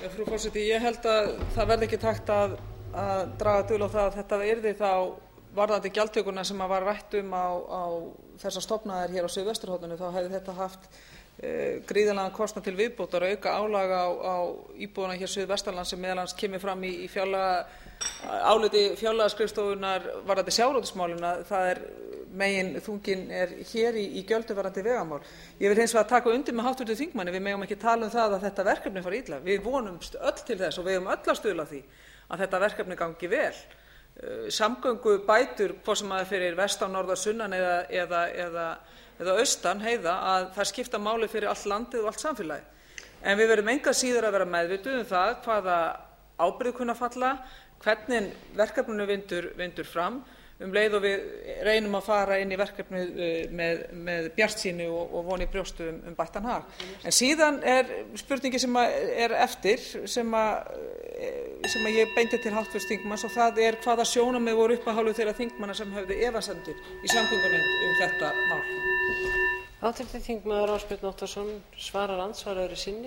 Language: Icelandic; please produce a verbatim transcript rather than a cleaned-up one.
Frú forseti, ég held að það verði ekki hægt að, að draga dul á það að þetta yrði þá varðandi gjaldtökuna sem var rætt um á, á þessar stofnæðir hér á Suðvesturhorninu, þá hefði þetta haft e, gríðarlegan kostnað til viðbótar og auka álag á, á íbúana hér Suðvestanlands sem meðal annars kemur fram í, í fjárlaga áliti fjárlagaskrifstofunnar varðandi sjávarútvegsmálin að það er megin þunginn er hér í, í gjöldum varðandi vegamál. Ég vil hins vegar taka undir með háttvirtum þingmanni, við megum ekki tala um það að þetta verkefni fari illa. Við vonumst öll til þess og við eigum öll að stuðla að því að þetta verkefni gangi vel. Samgöngubætur, hvort sem það er fyrir vestan, norðan, sunnan eða, eða, eða, eða austan heiða, að það skipta máli fyrir allt landið og allt samfélagið. En við verðum engu að síður að vera meðvituð um það hvaða ábyrgð kunna falla, hvernig verkefninu vindur, vindur fram, um leið og við reynum að fara inn í verkefnið með, með bjartsýni og, og von í brjóstu um, um bættan hag. En síðan er spurningi sem er eftir, sem, að, sem að ég beinti til háttvirts þingmanns, og það er hvaða sjónarmið voru upp að hálfu þeirra þingmanna sem höfðu efasemdir í samgöngunefnd um þetta mál. Háttvirtur þingmaður Ásbjörn Óttarsson svarar andsvaraðri sinni.